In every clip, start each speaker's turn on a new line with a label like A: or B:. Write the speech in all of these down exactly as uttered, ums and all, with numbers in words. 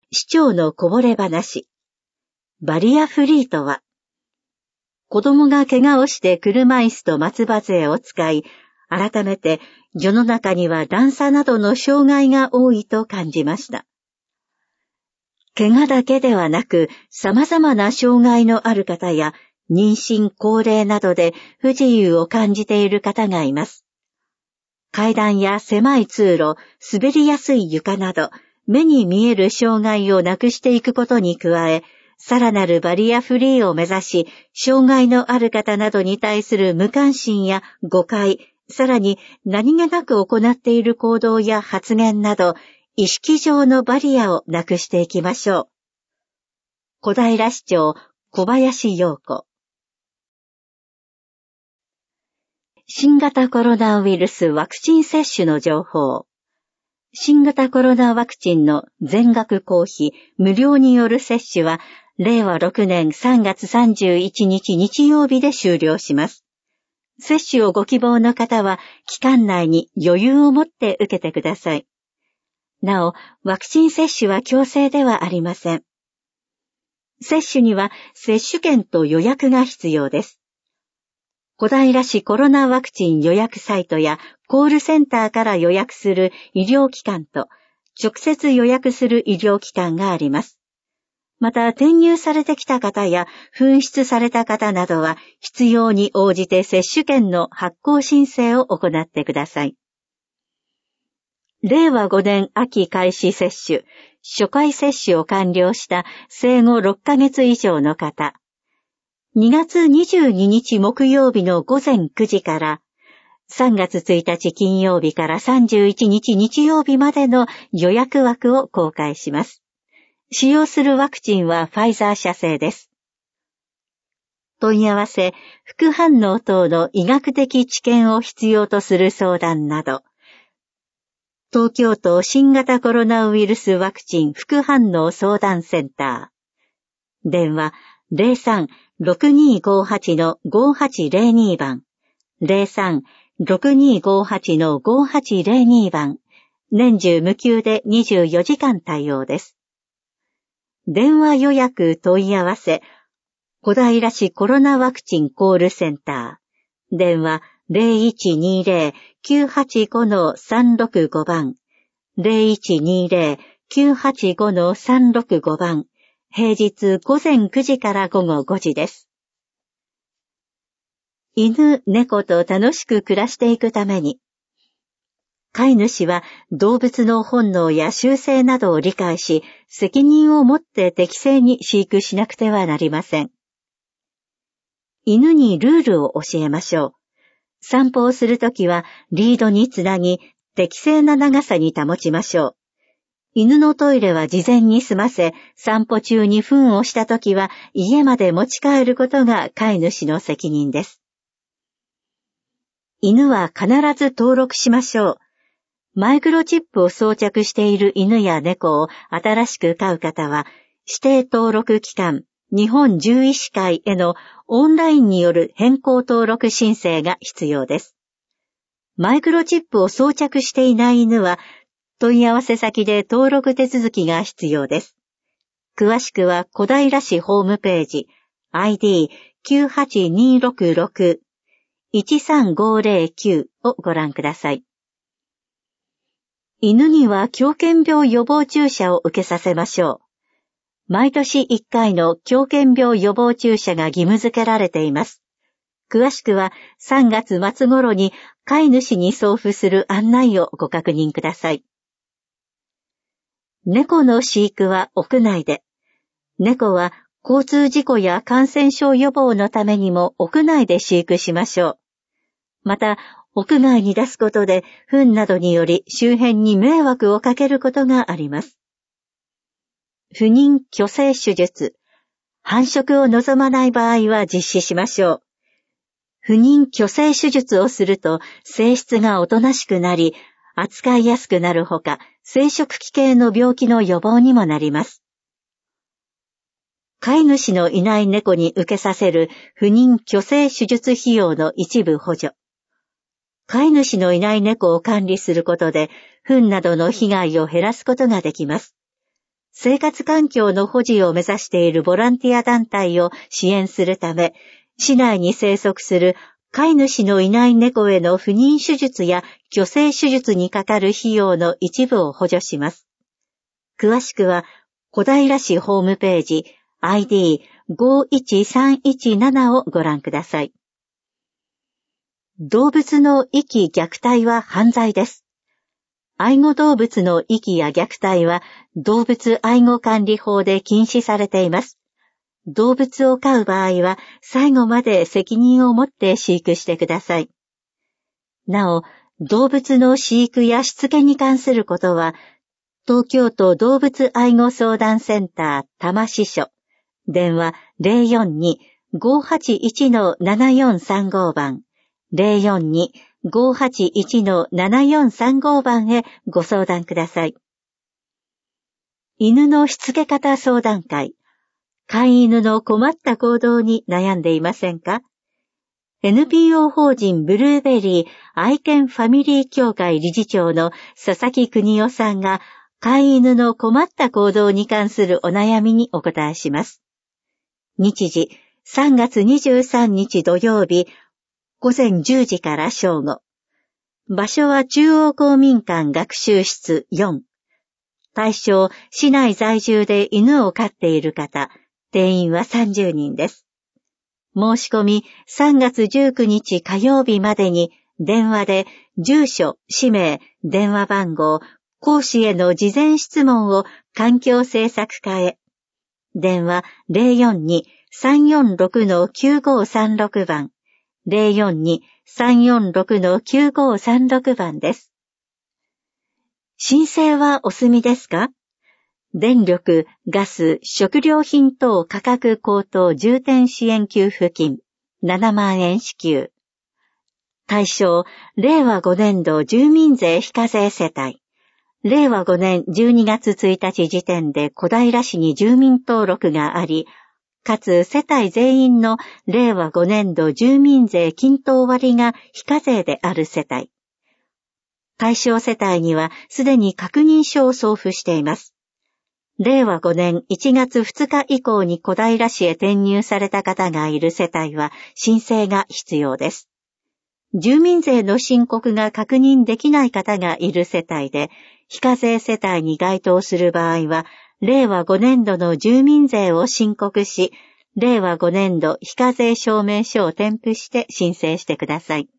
A: 市長のこぼれ話。バリアフリーとは、子供が怪我をして車椅子と松葉杖を使い、改めて世の中には段差などの障害が多いと感じました。怪我だけではなく、様々な障害のある方や、妊娠、高齢などで不自由を感じている方がいます。階段や狭い通路、滑りやすい床など、目に見える障害をなくしていくことに加え、さらなるバリアフリーを目指し、障害のある方などに対する無関心や誤解、さらに何気なく行っている行動や発言など、意識上のバリアをなくしていきましょう。小平市長、小林陽子。新型コロナウイルスワクチン接種の情報。新型コロナワクチンの全額公費、無料による接種は、れいわろくねんさんがつさんじゅういちにち日曜日で終了します。接種をご希望の方は、期間内に余裕を持って受けてください。なお、ワクチン接種は強制ではありません。接種には接種券と予約が必要です。小平市コロナワクチン予約サイトやコールセンターから予約する医療機関と直接予約する医療機関があります。また転入されてきた方や紛失された方などは必要に応じて接種券の発行申請を行ってください。れいわごねん秋開始接種、初回接種を完了した生後ろっかげつ以上の方、にがつにじゅうににち木曜日のごぜんくじからさんがつついたち金曜日からさんじゅういちにち日曜日までの予約枠を公開します。使用するワクチンはファイザー社製です。問い合わせ、副反応等の医学的知見を必要とする相談など、東京都新型コロナウイルスワクチン副反応相談センター。電話 ゼロさん ろくにーごーはち のごーはちゼロに 番。ゼロさん ろくにーごーはち のごーはちゼロに 番。年中無休でにじゅうよじかん対応です。電話予約問い合わせ、小平市コロナワクチンコールセンター。電話 ゼロいちにゼロ きゅうはちご さんろくご 番。ゼロいちにゼロ きゅうはちご さんろくご 番。平日ごぜんくじからごごごじです。犬、猫と楽しく暮らしていくために、飼い主は動物の本能や習性などを理解し、責任を持って適正に飼育しなくてはなりません。犬にルールを教えましょう。散歩をするときはリードにつなぎ、適正な長さに保ちましょう。犬のトイレは事前に済ませ、散歩中に糞をしたときは家まで持ち帰ることが飼い主の責任です。犬は必ず登録しましょう。マイクロチップを装着している犬や猫を新しく飼う方は、指定登録機関、日本獣医師会へのオンラインによる変更登録申請が必要です。マイクロチップを装着していない犬は、問い合わせ先で登録手続きが必要です。詳しくは小平市ホームページ アイディーきゅうはちにろくろく いちさんごゼロきゅう をご覧ください。犬には狂犬病予防注射を受けさせましょう。毎年いっかいの狂犬病予防注射が義務付けられています。詳しくはさんがつまつ頃に飼い主に送付する案内をご確認ください。猫の飼育は屋内で。猫は交通事故や感染症予防のためにも屋内で飼育しましょう。また、屋外に出すことで糞などにより周辺に迷惑をかけることがあります。不妊去勢手術。繁殖を望まない場合は実施しましょう。不妊去勢手術をすると性質がおとなしくなり、扱いやすくなるほか、生殖器系の病気の予防にもなります。飼い主のいない猫に受けさせる不妊去勢手術費用の一部補助。飼い主のいない猫を管理することで、糞などの被害を減らすことができます。 生活環境の保持を目指しているボランティア団体を支援するため、市内に生息する飼い主のいない猫への不妊手術や去勢手術にかかる費用の一部を補助します。詳しくは、小平市ホームページ アイディーごいちさんいちなな をご覧ください。動物の遺棄虐待は犯罪です。愛護動物の遺棄や虐待は動物愛護管理法で禁止されています。動物を飼う場合は最後まで責任を持って飼育してください。なお、動物の飼育やしつけに関することは、東京都動物愛護相談センター多摩支所、電話 ゼロよんに ごーはちいち ななよんさんご 番、ゼロよんに ごーはちいち ななよんさんご 番へご相談ください。犬のしつけ方相談会。飼い犬の困った行動に悩んでいませんか？ エヌピーオー 法人ブルーベリー愛犬ファミリー協会理事長の佐々木邦夫さんが飼い犬の困った行動に関するお悩みにお答えします。日時さんがつにじゅうさんにち土曜日ごぜんじゅうじから正午。場所は中央公民館学習室よん。対象、市内在住で犬を飼っている方、定員はさんじゅうにんです。申し込みさんがつじゅうくにち火曜日までに電話で住所、氏名、電話番号、講師への事前質問を環境政策課へ。電話 ゼロよんに さんよんろく きゅうごさんろく 番。ゼロよんに さんよんろく きゅうごさんろく 番です。申請はお済みですか？電力、ガス、食料品等価格高騰重点支援給付金ななまんえん支給。対象、れいわごねんど住民税非課税世帯。れいわごねんじゅうにがつついたち時点で小平市に住民登録があり、かつ世帯全員のれいわごねんど住民税均等割が非課税である世帯。対象世帯にはすでに確認書を送付しています。れいわごねんいちがつふつか以降に小平市へ転入された方がいる世帯は申請が必要です。住民税の申告が確認できない方がいる世帯で、非課税世帯に該当する場合は、れいわごねんどの住民税を申告し、れいわごねんど非課税証明書を添付して申請してください。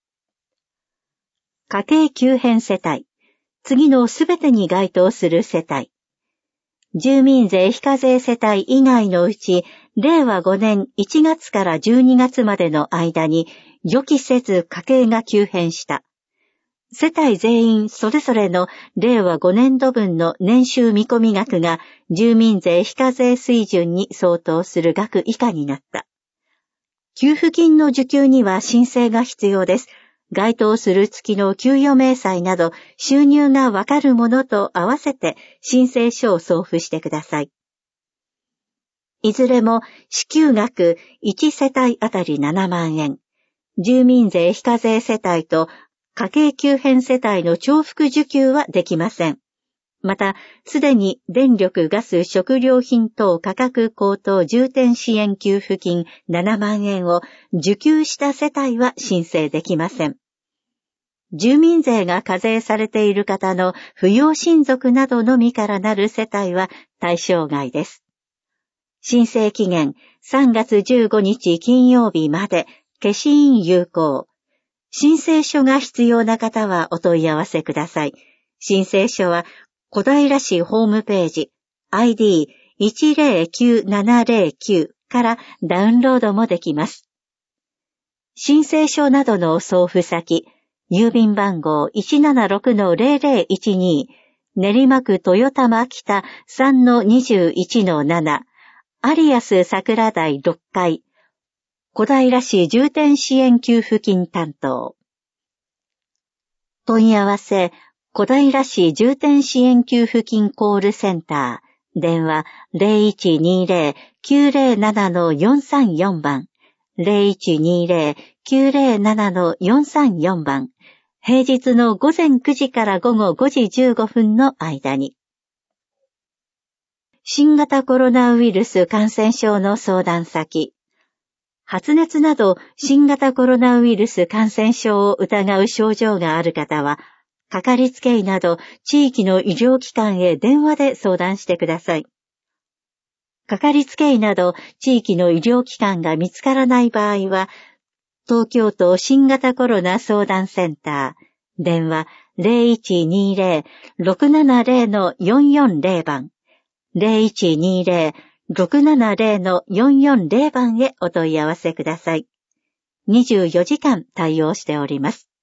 A: 家計急変世帯。次のすべてに該当する世帯。住民税非課税世帯以外のうち、れいわごねんいちがつからじゅうにがつまでの間に予期せず家計が急変した。世帯全員それぞれのれいわごねんどぶんの年収見込み額が住民税非課税水準に相当する額以下になった。給付金の受給には申請が必要です。該当する月の給与明細など収入がわかるものと合わせて申請書を送付してください。いずれも支給額いちせたいあたりななまんえん、住民税非課税世帯と家計急変世帯の重複受給はできません。また、すでに電力、ガス、食料品等価格高騰重点支援給付金ななまんえんを受給した世帯は申請できません。住民税が課税されている方の扶養親族などのみからなる世帯は対象外です。申請期限さんがつじゅうごにち金曜日まで、消印有効。申請書が必要な方はお問い合わせください。申請書は小平市ホームページ アイディーいちぜろきゅうななぜろきゅう からダウンロードもできます。申請書などの送付先、郵便番号 いちななろくのぜろぜろいちに 練馬区豊玉北 さんのにじゅういちのなな アリアス桜台ろっかい小平市重点支援給付金担当。問い合わせ、小平市重点支援給付金コールセンター、電話 ゼロいちにぜろ きゅうぜろななのよんさんよん 番、ゼロいちにぜろ きゅうぜろななのよんさんよん 番、平日のごぜんくじからごごごじじゅうごふんの間に。 新型コロナウイルス感染症の相談先。発熱など新型コロナウイルス感染症を疑う症状がある方は、かかりつけ医など地域の医療機関へ電話で相談してください。かかりつけ医など地域の医療機関が見つからない場合は、東京都新型コロナ相談センター、電話 ゼロいちにゼロ ろくななゼロ よんよんゼロ 番、ゼロいちにゼロ ろくななゼロ よんよんゼロ 番へお問い合わせください。にじゅうよじかん対応しております。